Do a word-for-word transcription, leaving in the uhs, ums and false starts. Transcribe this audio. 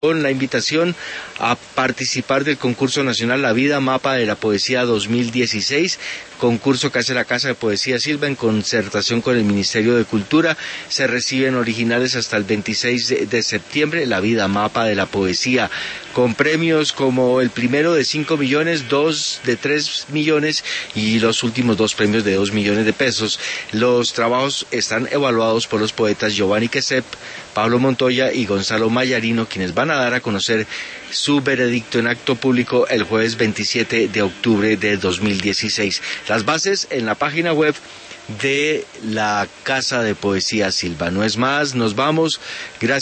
con la invitación a participar del concurso nacional La Vida Mapa de la Poesía dos mil dieciséis, concurso que hace la Casa de Poesía Silva en concertación con el Ministerio de Cultura. Se reciben originales hasta el veintiséis de septiembre, La Vida Mapa de la Poesía, con premios como el primero de cinco millones, dos de tres millones y los últimos dos premios de dos millones de pesos. Los trabajos están evaluados por los poetas Giovanni Quesep, Pablo Montoya y Gonzalo Mayarino, quienes van a dar a conocer su veredicto en acto público el jueves veintisiete de octubre de dos mil dieciséis. Las bases en la página web de la Casa de Poesía Silva. No es más, nos vamos. Gracias.